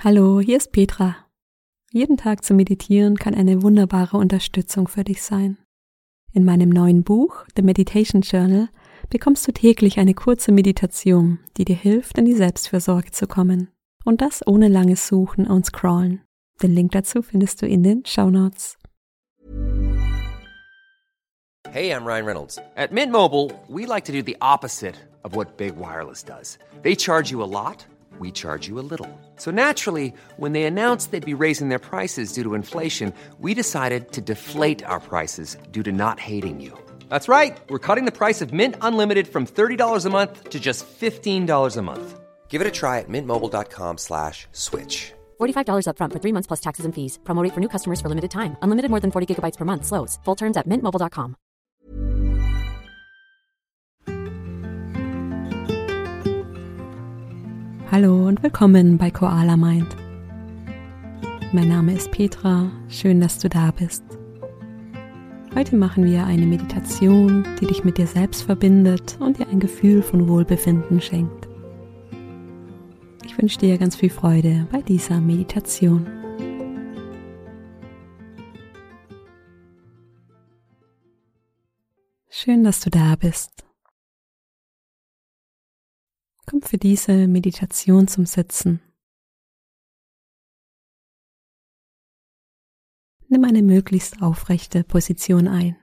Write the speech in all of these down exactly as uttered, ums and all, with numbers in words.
Hallo, hier ist Petra. Jeden Tag zu meditieren kann eine wunderbare Unterstützung für dich sein. In meinem neuen Buch, The Meditation Journal, bekommst du täglich eine kurze Meditation, die dir hilft, in die Selbstfürsorge zu kommen. Und das ohne langes Suchen und Scrollen. Den Link dazu findest du in den Shownotes. Hey, I'm Ryan Reynolds. At Mint Mobile, we like to do the opposite of what Big Wireless does. They charge you a lot, we charge you a little. So naturally, when they announced they'd be raising their prices due to inflation, we decided to deflate our prices due to not hating you. That's right. We're cutting the price of Mint Unlimited from thirty dollars a month to just fifteen dollars a month. Give it a try at mintmobile.com slash switch. forty-five dollars up front for three months plus taxes and fees. Promo rate for new customers for limited time. Unlimited more than forty gigabytes per month. Slows full terms at mint mobile dot com. Hallo und willkommen bei Koala Mind. Mein Name ist Petra, schön, dass du da bist. Heute machen wir eine Meditation, die dich mit dir selbst verbindet und dir ein Gefühl von Wohlbefinden schenkt. Ich wünsche dir ganz viel Freude bei dieser Meditation. Schön, dass du da bist. Komm für diese Meditation zum Sitzen. Nimm eine möglichst aufrechte Position ein.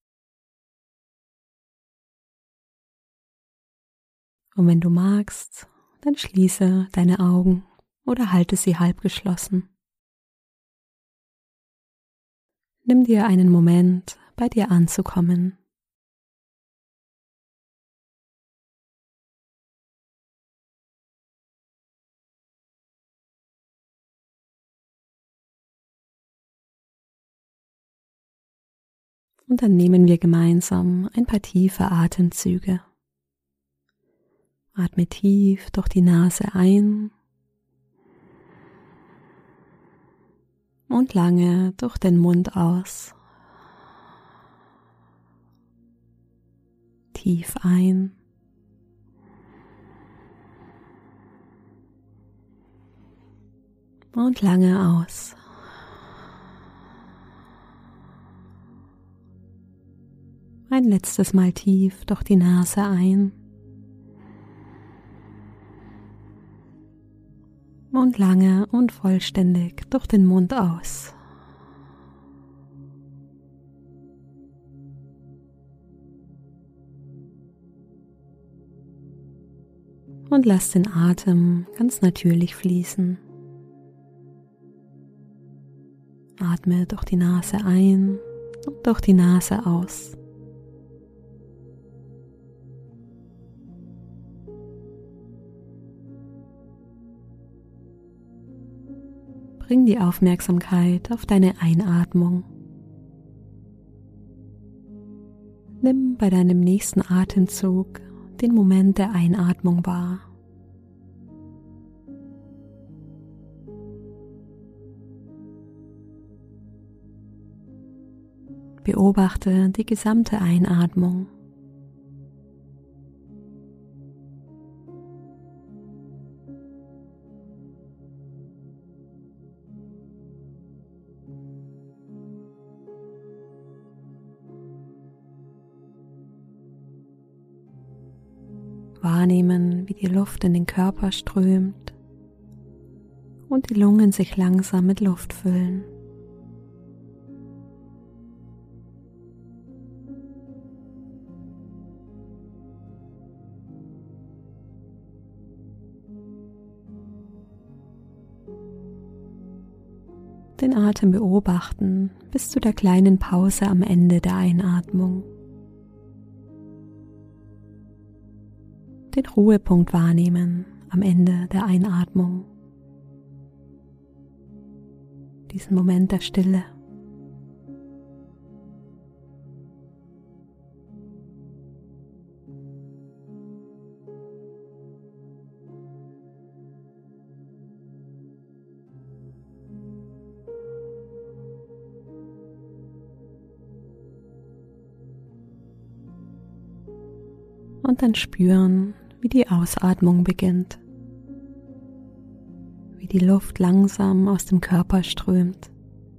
Und wenn du magst, dann schließe deine Augen oder halte sie halb geschlossen. Nimm dir einen Moment, bei dir anzukommen. Und dann nehmen wir gemeinsam ein paar tiefe Atemzüge. Atme tief durch die Nase ein und lange durch den Mund aus. Tief ein und lange aus. Ein letztes Mal tief durch die Nase ein und lange und vollständig durch den Mund aus. Und lass den Atem ganz natürlich fließen. Atme durch die Nase ein und durch die Nase aus. Bring die Aufmerksamkeit auf deine Einatmung. Nimm bei deinem nächsten Atemzug den Moment der Einatmung wahr. Beobachte die gesamte Einatmung. Wahrnehmen, wie die Luft in den Körper strömt und die Lungen sich langsam mit Luft füllen. Den Atem beobachten bis zu der kleinen Pause am Ende der Einatmung. Den Ruhepunkt wahrnehmen am Ende der Einatmung. Diesen Moment der Stille. Und dann spüren, wie die Ausatmung beginnt. Wie wie die Luft langsam aus dem Körper strömt.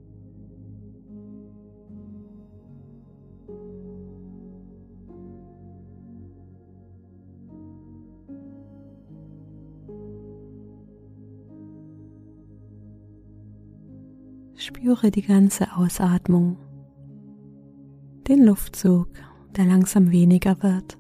Spüre die ganze Ausatmung, den Luftzug, der langsam weniger wird.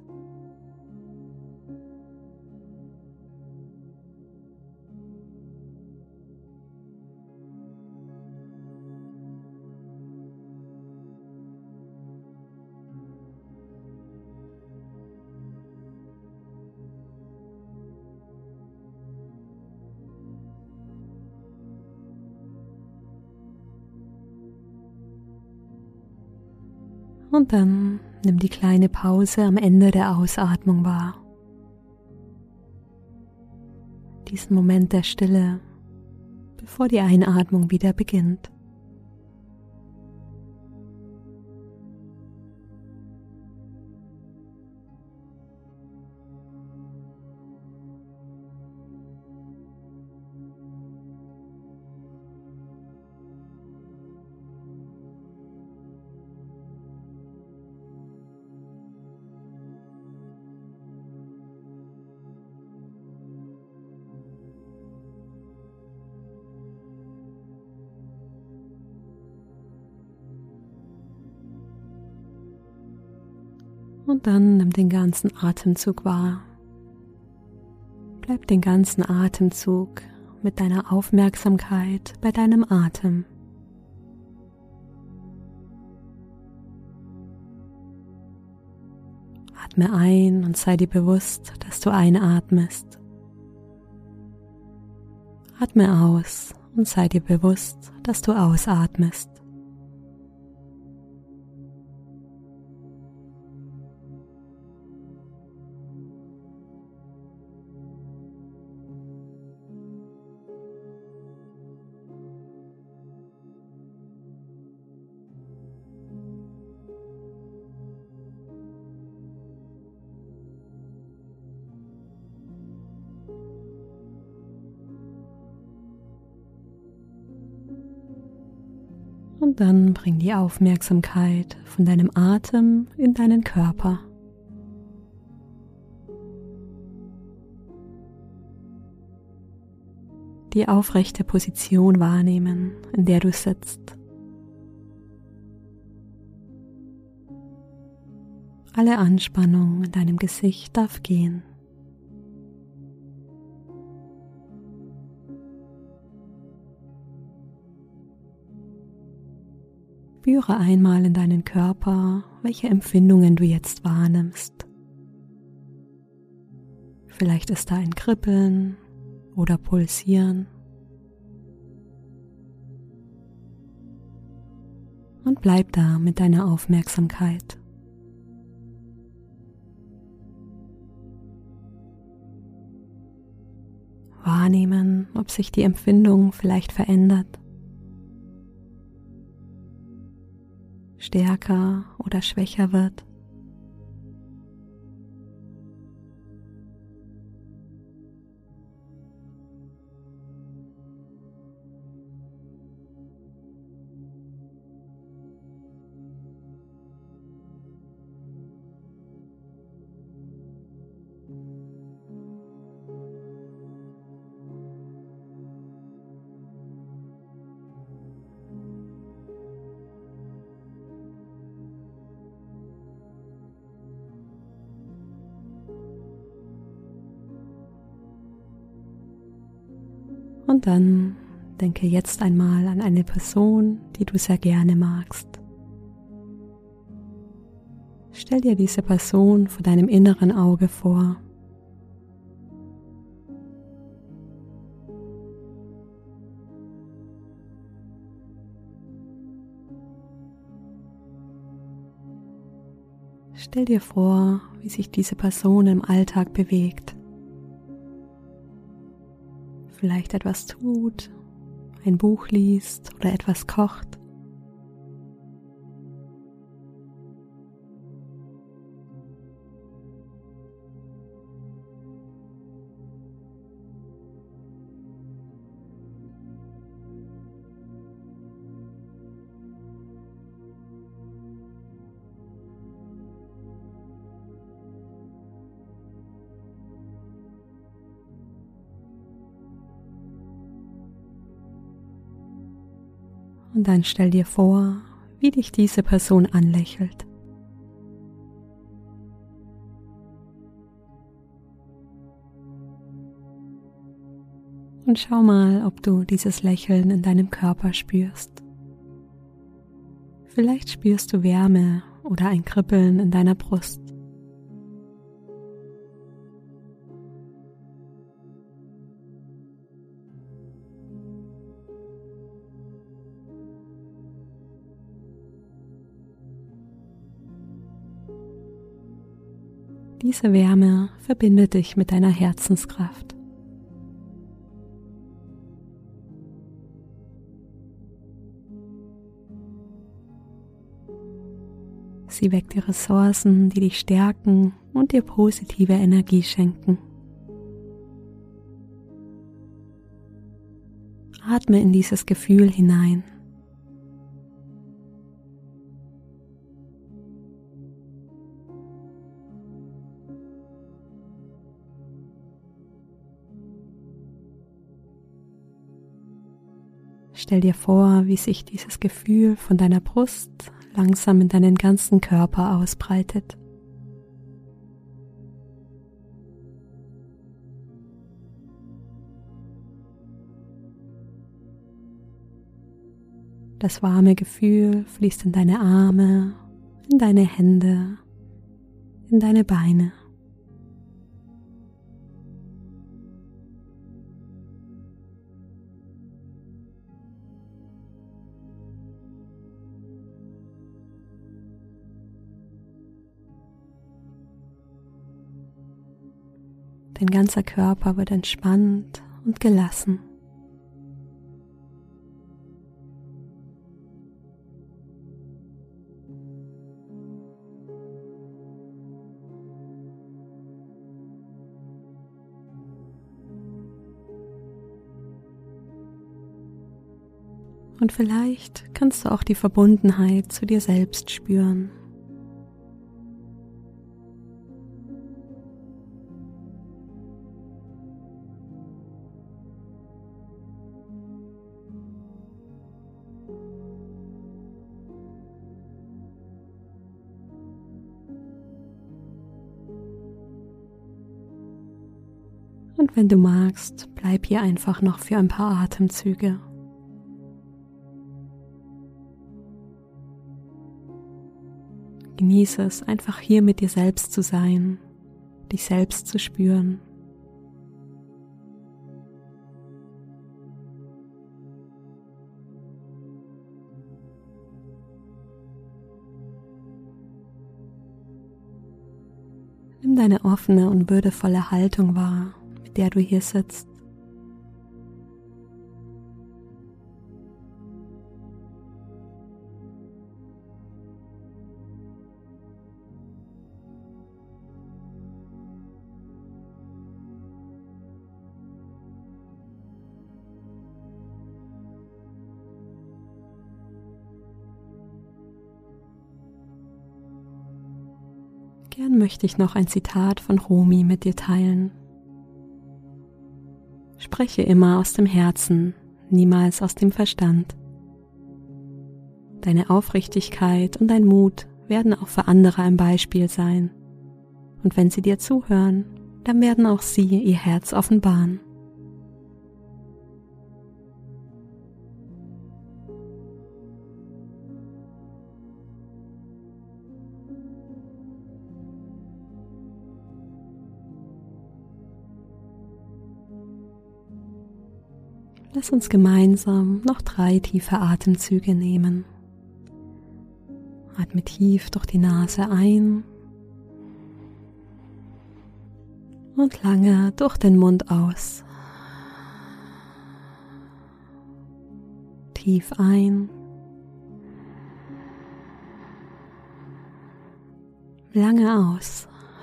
Und dann nimm die kleine Pause am Ende der Ausatmung wahr. Diesen Moment der Stille, bevor die Einatmung wieder beginnt. Und dann nimm den ganzen Atemzug wahr. Bleib den ganzen Atemzug mit deiner Aufmerksamkeit bei deinem Atem. Atme ein und sei dir bewusst, dass du einatmest. Atme aus und sei dir bewusst, dass du ausatmest. Und dann bring die Aufmerksamkeit von deinem Atem in deinen Körper. Die aufrechte Position wahrnehmen, in der du sitzt. Alle Anspannung in deinem Gesicht darf gehen. Spüre einmal in deinen Körper, welche Empfindungen du jetzt wahrnimmst. Vielleicht ist da ein Kribbeln oder Pulsieren. Und bleib da mit deiner Aufmerksamkeit. Wahrnehmen, ob sich die Empfindung vielleicht verändert. Stärker oder schwächer wird. Und dann denke jetzt einmal an eine Person, die du sehr gerne magst. Stell dir diese Person vor deinem inneren Auge vor. Stell dir vor, wie sich diese Person im Alltag bewegt. Vielleicht etwas tut, ein Buch liest oder etwas kocht. Und dann stell dir vor, wie dich diese Person anlächelt. Und schau mal, ob du dieses Lächeln in deinem Körper spürst. Vielleicht spürst du Wärme oder ein Kribbeln in deiner Brust. Diese Wärme verbindet dich mit deiner Herzenskraft. Sie weckt die Ressourcen, die dich stärken und dir positive Energie schenken. Atme in dieses Gefühl hinein. Stell dir vor, wie sich dieses Gefühl von deiner Brust langsam in deinen ganzen Körper ausbreitet. Das warme Gefühl fließt in deine Arme, in deine Hände, in deine Beine. Dein ganzer Körper wird entspannt und gelassen. Und vielleicht kannst du auch die Verbundenheit zu dir selbst spüren. Und wenn du magst, bleib hier einfach noch für ein paar Atemzüge. Genieße es, einfach hier mit dir selbst zu sein, dich selbst zu spüren. Nimm deine offene und würdevolle Haltung wahr, mit der du hier sitzt. Gern möchte ich noch ein Zitat von Rumi mit dir teilen. Spreche immer aus dem Herzen, niemals aus dem Verstand. Deine Aufrichtigkeit und dein Mut werden auch für andere ein Beispiel sein. Und wenn sie dir zuhören, dann werden auch sie ihr Herz offenbaren. Lass uns gemeinsam noch drei tiefe Atemzüge nehmen. Atme tief durch die Nase ein und lange durch den Mund aus. Tief ein, lange aus.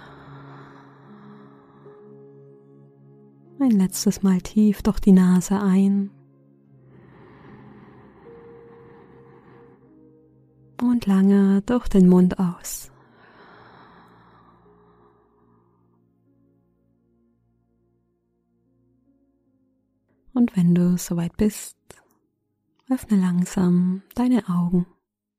Ein letztes Mal tief durch die Nase ein und lange durch den Mund aus. Und wenn du soweit bist, öffne langsam deine Augen.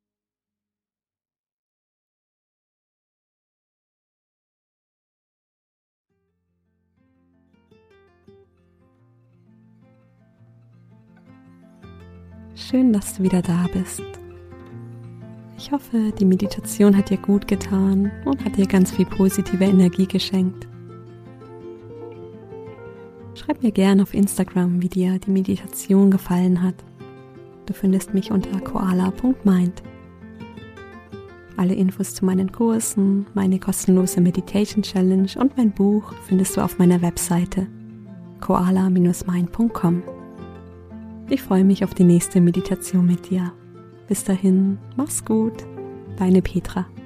Schön, dass du wieder da bist. Ich hoffe, die Meditation hat dir gut getan und hat dir ganz viel positive Energie geschenkt. Schreib mir gerne auf Instagram, wie dir die Meditation gefallen hat. Du findest mich unter koala punkt mind. Alle Infos zu meinen Kursen, meine kostenlose Meditation Challenge und mein Buch findest du auf meiner Webseite koala Bindestrich mind punkt com. Ich freue mich auf die nächste Meditation mit dir. Bis dahin, mach's gut, deine Petra.